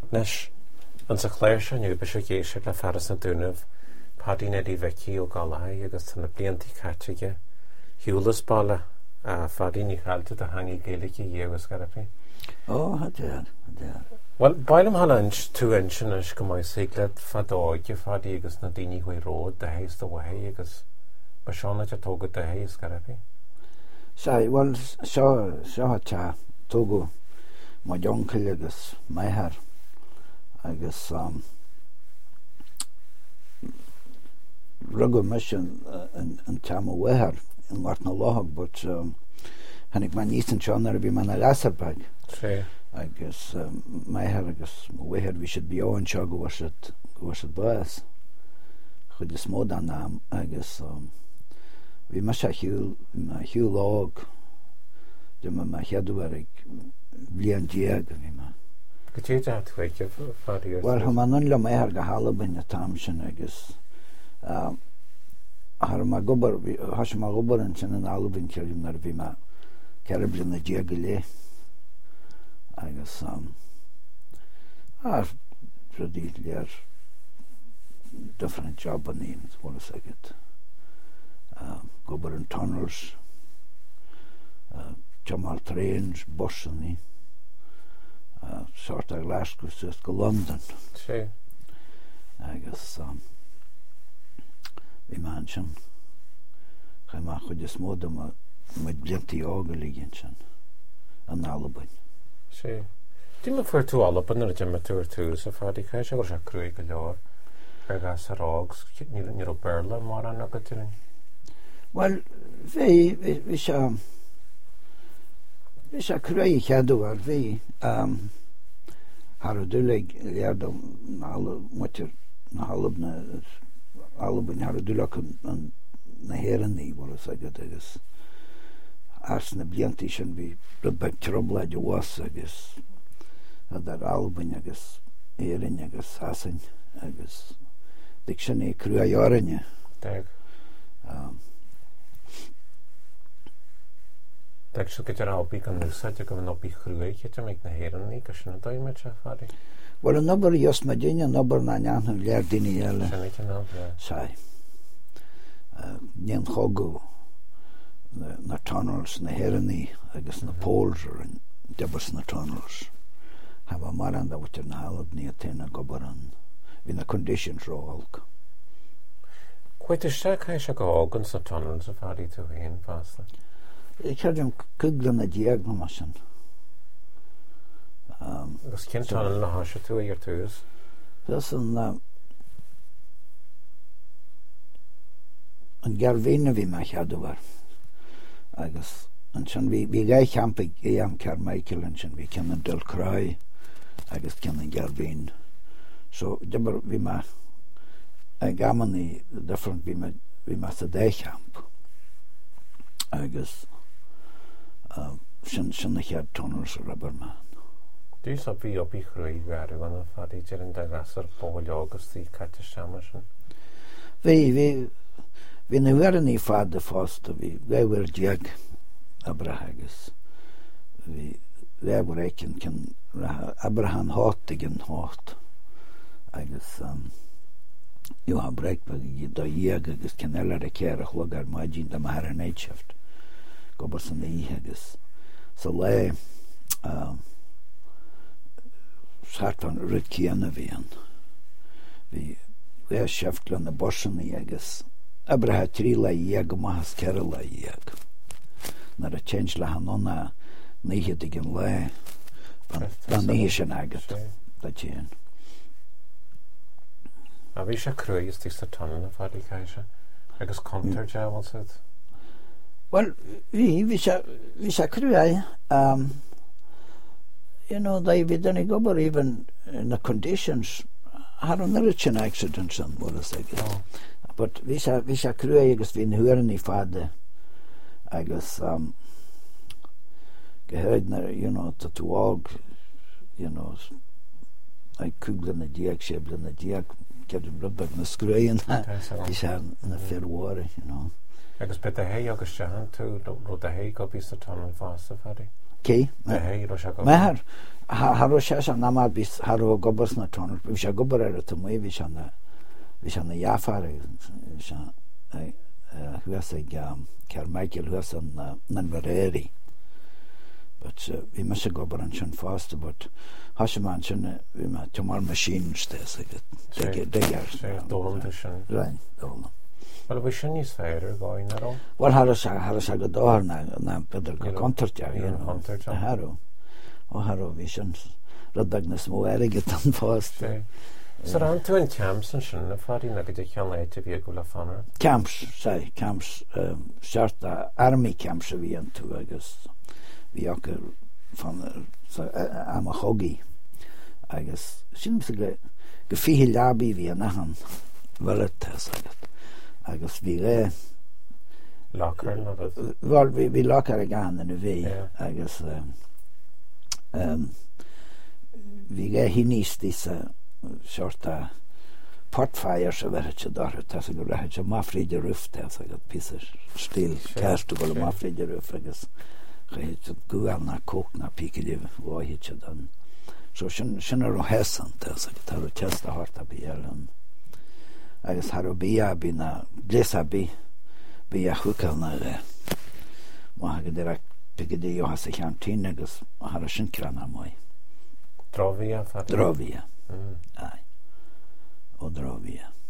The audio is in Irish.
Nes an sa chléir se nniu be se géisiir le ferras na dúnamh padína dí bheicí ó gálathaí agus tanna bliantí caiteige hiúlas bála a fadíní chailta a hangí géalaigh i dhéhas garapí. Hadéar. Well, bailam halans tú insinas go mai siglad fadáige fadí agus na daoine chuí ród de hééis do bhathé agus ba seánna te tógad de hééis garapí. Well, seo te tógu má joncail agus maithar agus ruggur mis an team wehar in wat na láthag, but hannig man níos seán ar bhí man a lasarbeg agus maithar agus wehar bhí siad bíáin seo go bhar siad báas chud is mód an nám agus bhí me se hiú lág de me cheadú ar ag blian diaag a bhí me. Go tí chuige fadí? Well, ha man le maithar go halabain na tam sin agus har ma gobar an sin an albain ceirím nar bhí me ceir blian na diaag go lé agus rudí léir different job an íon bhla sagad gobar an tunnels Jamal trains bussen sort of Glasgow just go London agus vi mansion ga ma chud is mód met bliantí ága ligin sin an Albain. Dí me fuir tú Albain ar a dematúr tú sa fadí cai se go se cruúig go leor ar gas ar ágs ní ó Berla mar an agad tírin? Well, vi se cruúig cheadú ar bhí har a dúleg léardom mutir na halb Albain har a dúleg na héranní bhla sagad agus ars na bliantí sin bhí rudbeg troblaid a was agus ar Albain agus éireann agus hasan agus dig sin é cruúa áirinne. Dag so get Albí gan núsáide go an opí chruúige te méid na héranní go sinna daimime se fadí? Well, an nobar just ma dinne nobar na neanhan léir daine eile sai níon chogu na tunnels na héranní agus na pols ar an debars na tunnels ha mar an da wutir na halad ní a téna gobar an hí na conditions róhalg. Cuitir se cai se go ágan sa tunnels a fadí tú héon fásla? Ik had een kugel na diaag na masin. Agus cin tunnel na háise tú ar tús? Dat an garvéine bhí me cheadú war agus an sin bhí gai cheampig é am Carmichael an sin bhí cin an Dulcrá agus cin an garvéin. So debar bhí me gamanní different bhí me sa dé cheamp agus sin na chead tunnels a Rubberman. Dús a bhí opí chruúig garú an a fadí tir an de gasar bóil agus tí caite seama sin? Bhí na bheraní fad a fásta bhí bhehar diaag a brathegus bhí bhehar écin cin Abraham háta gin hát agus jú ha breicpa do dhéag agus cin eile a céir a chlugar maidín de mar an éitseft gobar san í agus sa le sart van rid cíanna bhíon bhí sefglan na borsanní agus abrathe trí le dhéag go maithas ceire le dhéag nar a change le hanóna níhiad gin le an níhi sin agat da tían. A bhí se cruúig tí sa tunnel na fadí caiise agus contar deáil siad? Well, bhí se cruúig they didn't go even in the conditions had another chin accidents and what is that but we sa crew agus bhín huaran í fada agus gehead na to walk I kuglan na diaag seblan na diaag kedum rubbag na screin is na fair water agus bet a hé agus sehan tú ru a hé go bí sa tunnel fásta fadi? Cé? A hé ro se go? Mehar Haro shasha namad bis haro gobers na tonor visha gober to moi vishana jafar visha huasa Carmichael huasa nan vereri but vi måste gober schon fast but hasman schon vi ma tomar machine stes det dåligt schon right dåligt. Well, we shouldn't use fire going at all. Well, haro sa godor na Pedro kontert ja haro og haro vision rodagnes mo eriget an fast. Så ran to en camps and shun fari na gede kan late vi gula fanner. Camps shorta army camps vi en to August. Vi åker van Amahogi. I guess simply gefiel labi vi nahan valet sagt. I guess vi locker well vi locker again nu vi I guess vi hinis disse sorta portfire så var det där att så går det att mafriga ruft där så att pisser still kast och mafriga ruft så guarna kokna pikeliv var hit den så känner du häsan där så att det testa harta bilen jag har bia bina blesabi bia hukarna man direkt pikede jag har sig kantinnegas har skinkrana mig Drovia. Nej. Och Drovia.